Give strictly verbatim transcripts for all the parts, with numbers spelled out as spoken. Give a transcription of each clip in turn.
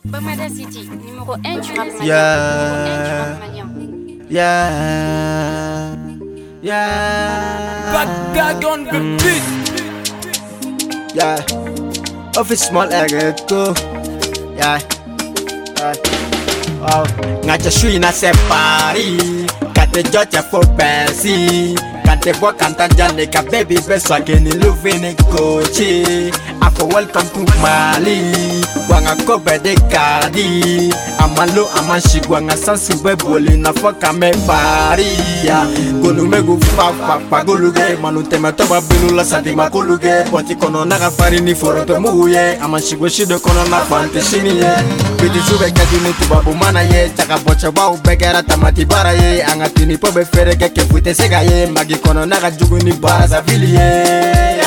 Bamada City, numéro un du rap malien. Yeah. Yeah. Yeah. Bad on the beat. Yeah. Office small echo. Yeah. Yeah. Oh, ngacha shui na separi. Kate jocha fo persi. Kate bo kanta jane ka baby beswa keni luvini kochi. Afo welcome to Mali. Wanga kobe de kadi. Amalo amanshi wanga sansi beboli na foka me paria. Gonu megu fa fa fa goluge. Manu tema toba bilula sadi makuluge. Poti kono naga farini foroto muye. Amanshi goshido kono na fante shiniye. Biti sube kadini tubabu mana ye. Chaka bocha wau begera tamati bara ye. Angatini pobe fere keke fute sega ye. Magi kono naga juguni baza viliye.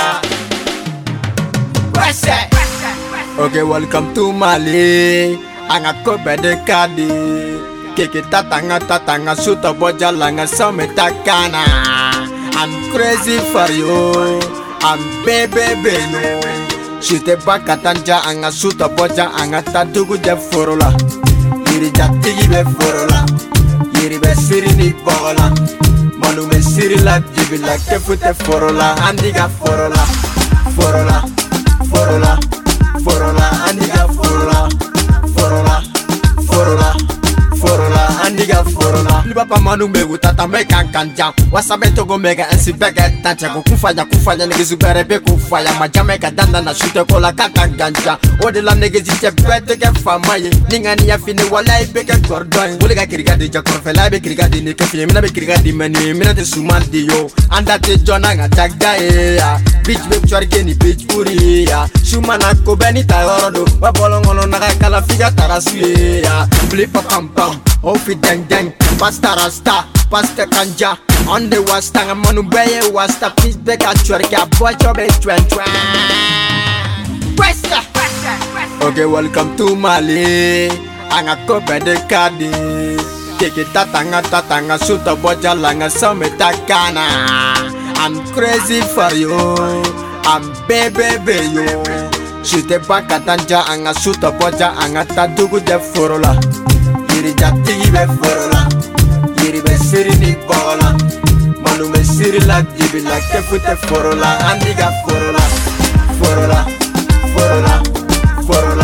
Okay, welcome to Mali. Anga kobe de kadi. Keke tatanga tatanga suta boja langa some takana. I'm crazy for you. I'm baby beno. Shite bakatanja anga suta boja anga tadugu de forola. Yiri jatigi be forola. Yiri be siri ni bola. Manu me siri la jibi la kefute forola. Andiga forola. Forola. Forola. Forola, andiga forola, forola, forola, forola, andiga forola. Libapa manu megu tata meka kanja. Wasabe togo mega ensi bega tancha. Kufanya kufanya negezu berebe kufanya. Majameka danda na shute kola kaka ganja. Odela negezi che bete ke famaye. Ninga ni ya fini wala ibeke kordoin. Ulega kiriga di jakorfela be kiriga di nekefile. Mina be kiriga di menu. Mina te sumandi yo. Anda te jona nga jagda ya. Bitch be chwari geni bitch puri ya. Shumana ko beni tayorodo. Wabolongono naga kala figa tarasuye ya. Flipa pam pam. Ofi deng deng. Pasta rasta. Pasta kanja. On the wasta manu beye wasta. Peace beka chwari ka boy chobe twen twen. Westa. Okay, welcome to Mali. Anga kobe de kadi. Keke tatanga tatanga suta boja langa some takana. I'm crazy for you. I'm baby baby yo. Shite bakatanja anga suta boja anga tadugu de forola. Yiri jatigi be forola. Yiri be siri ni bola. Manu me siri la jibi la kefute forola. Andiga forola. Forola. Forola. Forola.